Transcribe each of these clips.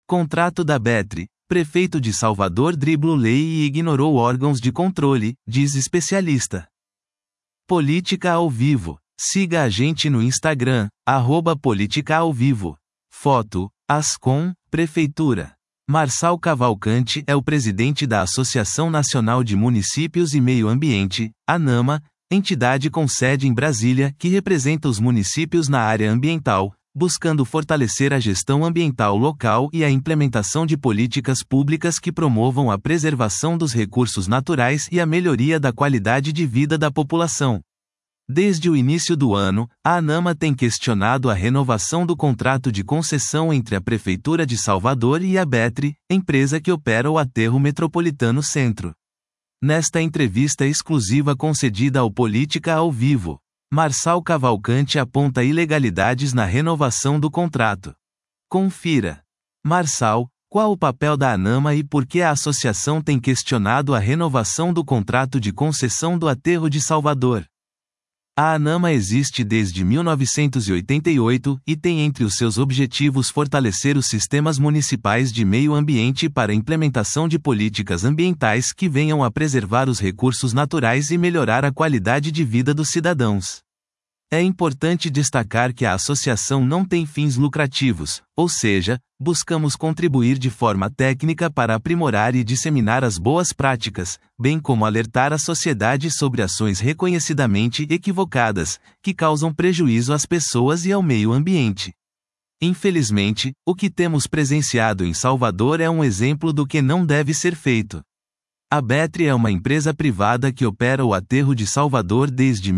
Contrato da Betri. Prefeito de Salvador dribla lei e ignorou órgãos de controle, diz especialista. Política ao vivo. Siga a gente no Instagram, @política-ao-vivo. Foto, Ascom, Prefeitura. Marçal Cavalcante é o presidente da Associação Nacional de Municípios e Meio Ambiente, ANAMA, entidade com sede em Brasília que representa os municípios na área ambiental, buscando fortalecer a gestão ambiental local e a implementação de políticas públicas que promovam a preservação dos recursos naturais e a melhoria da qualidade de vida da população. Desde o início do ano, a ANAMA tem questionado a renovação do contrato de concessão entre a Prefeitura de Salvador e a Betri, empresa que opera o Aterro Metropolitano Centro. Nesta entrevista exclusiva concedida ao Política ao Vivo, Marçal Cavalcante aponta ilegalidades na renovação do contrato. Confira. Marçal, qual o papel da ANAMA e por que a associação tem questionado a renovação do contrato de concessão do Aterro de Salvador? A ANAMA existe desde 1988 e tem entre os seus objetivos fortalecer os sistemas municipais de meio ambiente para a implementação de políticas ambientais que venham a preservar os recursos naturais e melhorar a qualidade de vida dos cidadãos. É importante destacar que a associação não tem fins lucrativos, ou seja, buscamos contribuir de forma técnica para aprimorar e disseminar as boas práticas, bem como alertar a sociedade sobre ações reconhecidamente equivocadas, que causam prejuízo às pessoas e ao meio ambiente. Infelizmente, o que temos presenciado em Salvador é um exemplo do que não deve ser feito. A Betri é uma empresa privada que opera o Aterro de Salvador desde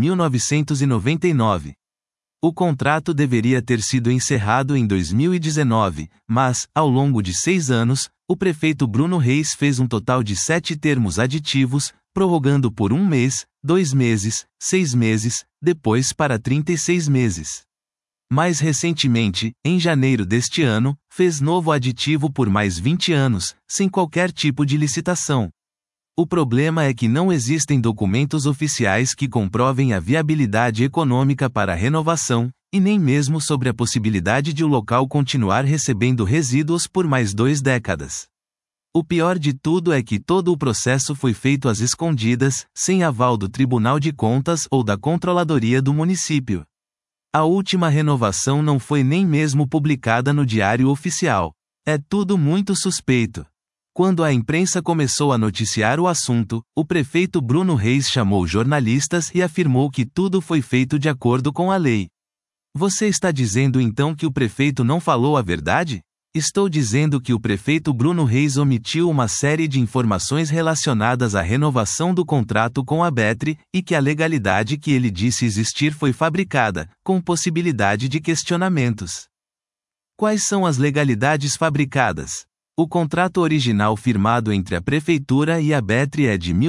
1999. O contrato deveria ter sido encerrado em 2019, mas, ao longo de 6 anos, o prefeito Bruno Reis fez um total de 7 termos aditivos, prorrogando por 1 mês, 2 meses, 6 meses, depois para 36 meses. Mais recentemente, em janeiro deste ano, fez novo aditivo por mais 20 anos, sem qualquer tipo de licitação. O problema é que não existem documentos oficiais que comprovem a viabilidade econômica para a renovação, e nem mesmo sobre a possibilidade de o local continuar recebendo resíduos por mais 2 décadas. O pior de tudo é que todo o processo foi feito às escondidas, sem aval do Tribunal de Contas ou da Controladoria do município. A última renovação não foi nem mesmo publicada no Diário Oficial. É tudo muito suspeito. Quando a imprensa começou a noticiar o assunto, o prefeito Bruno Reis chamou jornalistas e afirmou que tudo foi feito de acordo com a lei. Você está dizendo então que o prefeito não falou a verdade? Estou dizendo que o prefeito Bruno Reis omitiu uma série de informações relacionadas à renovação do contrato com a Betri, e que a legalidade que ele disse existir foi fabricada, com possibilidade de questionamentos. Quais são as legalidades fabricadas? O contrato original firmado entre a Prefeitura e a Betri é de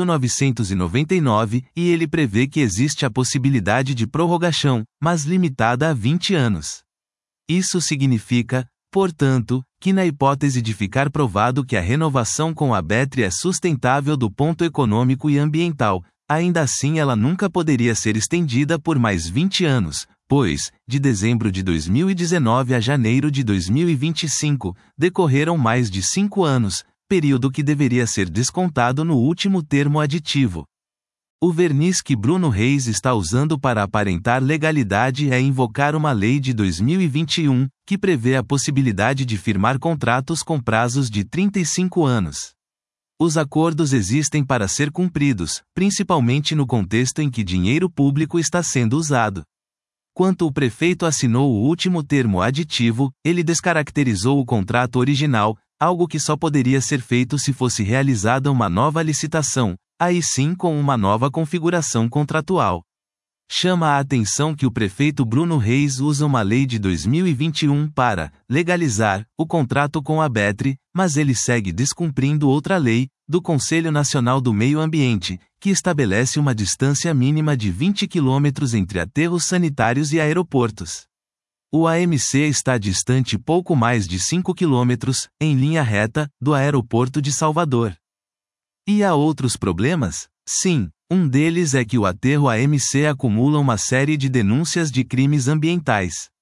1999 e ele prevê que existe a possibilidade de prorrogação, mas limitada a 20 anos. Isso significa, portanto, que na hipótese de ficar provado que a renovação com a Betri é sustentável do ponto econômico e ambiental, ainda assim ela nunca poderia ser estendida por mais 20 anos. Pois, de dezembro de 2019 a janeiro de 2025, decorreram mais de 5 anos, período que deveria ser descontado no último termo aditivo. O verniz que Bruno Reis está usando para aparentar legalidade é invocar uma lei de 2021, que prevê a possibilidade de firmar contratos com prazos de 35 anos. Os acordos existem para ser cumpridos, principalmente no contexto em que dinheiro público está sendo usado. Quando o prefeito assinou o último termo aditivo, ele descaracterizou o contrato original, algo que só poderia ser feito se fosse realizada uma nova licitação, aí sim com uma nova configuração contratual. Chama a atenção que o prefeito Bruno Reis usa uma lei de 2021 para legalizar o contrato com a Betri, mas ele segue descumprindo outra lei, do Conselho Nacional do Meio Ambiente, que estabelece uma distância mínima de 20 km entre aterros sanitários e aeroportos. O AMC está distante pouco mais de 5 km, em linha reta, do aeroporto de Salvador. E há outros problemas? Sim, um deles é que o aterro AMC acumula uma série de denúncias de crimes ambientais.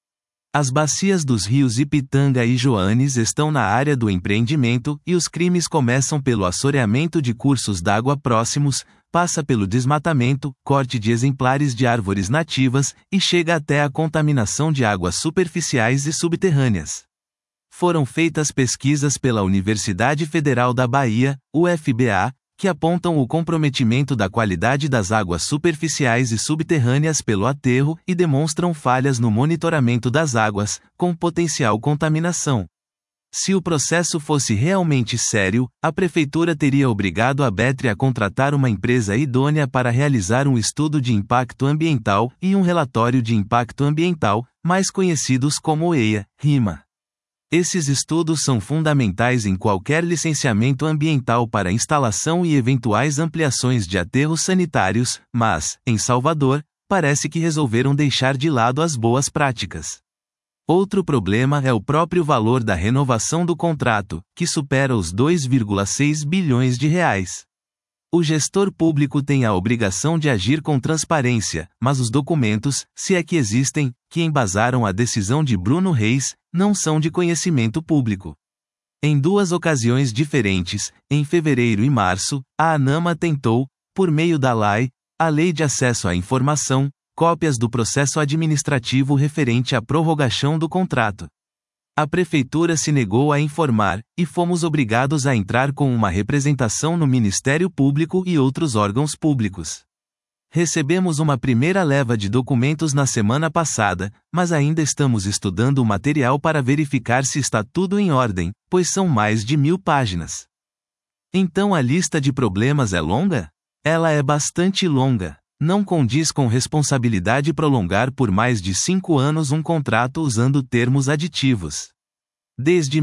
As bacias dos rios Ipitanga e Joanes estão na área do empreendimento, e os crimes começam pelo assoreamento de cursos d'água próximos, passa pelo desmatamento, corte de exemplares de árvores nativas, e chega até a contaminação de águas superficiais e subterrâneas. Foram feitas pesquisas pela Universidade Federal da Bahia, UFBA, que apontam o comprometimento da qualidade das águas superficiais e subterrâneas pelo aterro e demonstram falhas no monitoramento das águas, com potencial contaminação. Se o processo fosse realmente sério, a prefeitura teria obrigado a Betri a contratar uma empresa idônea para realizar um estudo de impacto ambiental e um relatório de impacto ambiental, mais conhecidos como EIA, RIMA. Esses estudos são fundamentais em qualquer licenciamento ambiental para instalação e eventuais ampliações de aterros sanitários, mas, em Salvador, parece que resolveram deixar de lado as boas práticas. Outro problema é o próprio valor da renovação do contrato, que supera os 2,6 bilhões de reais. O gestor público tem a obrigação de agir com transparência, mas os documentos, se é que existem, que embasaram a decisão de Bruno Reis, não são de conhecimento público. Em duas ocasiões diferentes, em fevereiro e março, a ANAMA tentou, por meio da LAI, a Lei de Acesso à Informação, cópias do processo administrativo referente à prorrogação do contrato. A prefeitura se negou a informar, e fomos obrigados a entrar com uma representação no Ministério Público e outros órgãos públicos. Recebemos uma primeira leva de documentos na semana passada, mas ainda estamos estudando o material para verificar se está tudo em ordem, pois são mais de 1000 páginas. Então a lista de problemas é longa? Ela é bastante longa. Não condiz com responsabilidade prolongar por mais de 5 anos um contrato usando termos aditivos. Desde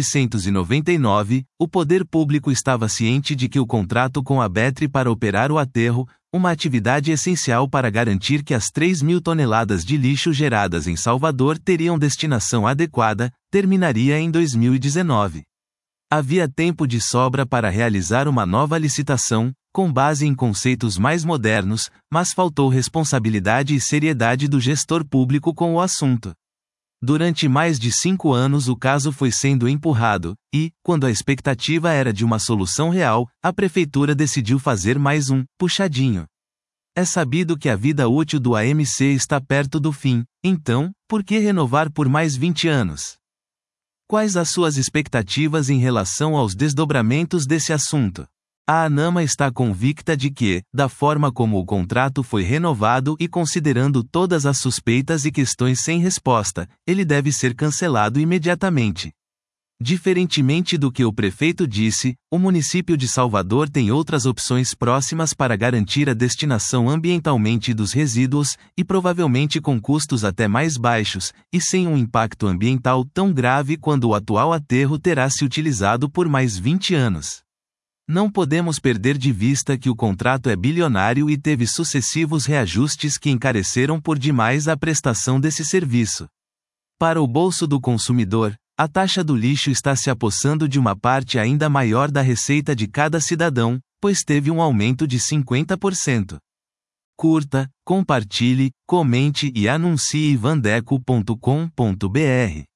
1999, o poder público estava ciente de que o contrato com a Betri para operar o aterro, uma atividade essencial para garantir que as 3.000 toneladas de lixo geradas em Salvador teriam destinação adequada, terminaria em 2019. Havia tempo de sobra para realizar uma nova licitação, com base em conceitos mais modernos, mas faltou responsabilidade e seriedade do gestor público com o assunto. Durante mais de 5 anos o caso foi sendo empurrado, e, quando a expectativa era de uma solução real, a prefeitura decidiu fazer mais um puxadinho. É sabido que a vida útil do AMC está perto do fim, então, por que renovar por mais 20 anos? Quais as suas expectativas em relação aos desdobramentos desse assunto? A ANAMA está convicta de que, da forma como o contrato foi renovado e considerando todas as suspeitas e questões sem resposta, ele deve ser cancelado imediatamente. Diferentemente do que o prefeito disse, o município de Salvador tem outras opções próximas para garantir a destinação ambientalmente dos resíduos, e provavelmente com custos até mais baixos, e sem um impacto ambiental tão grave quando o atual aterro terá se utilizado por mais 20 anos. Não podemos perder de vista que o contrato é bilionário e teve sucessivos reajustes que encareceram por demais a prestação desse serviço. Para o bolso do consumidor, a taxa do lixo está se apossando de uma parte ainda maior da receita de cada cidadão, pois teve um aumento de 50%. Curta, compartilhe, comente e anuncie vandeco.com.br.